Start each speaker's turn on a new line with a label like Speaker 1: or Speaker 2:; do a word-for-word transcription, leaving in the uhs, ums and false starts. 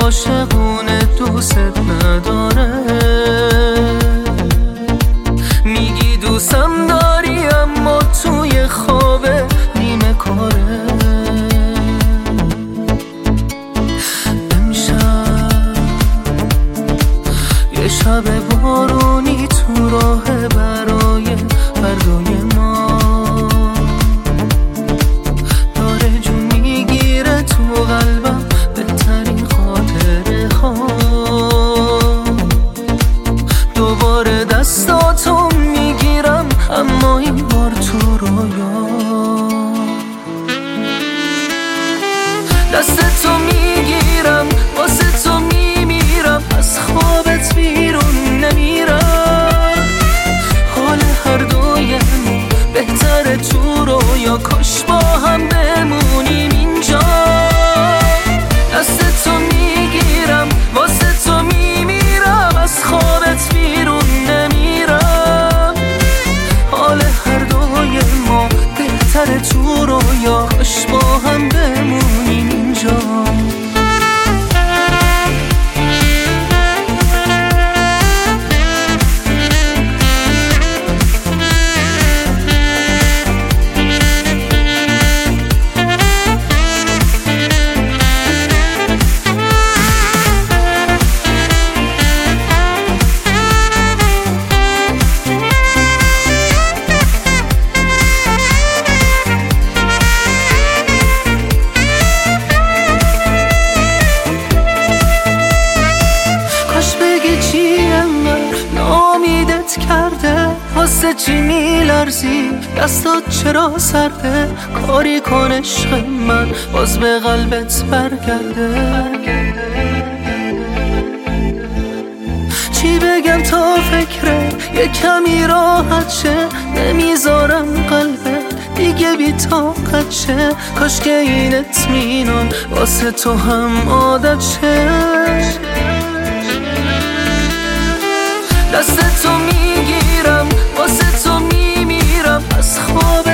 Speaker 1: عاشقونه دوست نداره. میگی دوستم داری اما توی خوابه نیمه کاره. امشب یه شب بارونی تو راه برای فردای ما داره جون میگیره تو قلبم بهترین خاطره ها. دوباره دستاتو میگیرم اما این بار تو رویا. دستتو میگیرم واسه تو میمیرم، از خوابت بیرون نمیرم. حال هر دویم بهتره تو رویا، کاش با هم بمونیم اینجا. دستتو میگیرم واسه تو میمیرم، از خوابت بیرون نمیرم. حال هر دوی ما بهتره تو رویا، کاش با هم بمونیم اینجا. کرده واسه چی میلرزی، دستات چرا سرده، کاری کن عشق من باز به قلبت برگرده. چی بگم تا فکره یه کمی راحت شه، نمیذارم قلبت دیگه بی طاقت شه. کاش که این اطمینان واسه تو هم عادت شه. دستتو میگیرم واسه تو میمیرم، از خواب